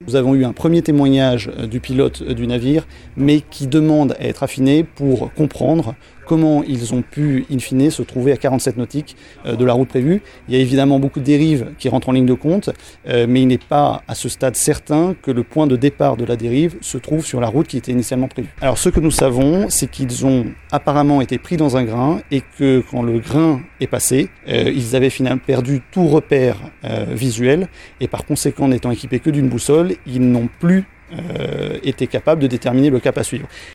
Nous avons eu un premier témoignage du pilote du navire, mais qui demande à être affiné pour comprendre comment ils ont pu, in fine, se trouver à 47 nautiques de la route prévue. Il y a évidemment beaucoup de dérives qui rentrent en ligne de compte, mais il n'est pas à ce stade certain que le point de départ de la dérive se trouve sur la route qui était initialement prévue. Alors ce que nous savons, c'est qu'ils ont apparemment été pris dans un grain et que quand le grain est passé, ils avaient finalement perdu tout repère visuel et par conséquent, n'étant équipés que d'une boussole, ils n'ont plus été capables de déterminer le cap à suivre.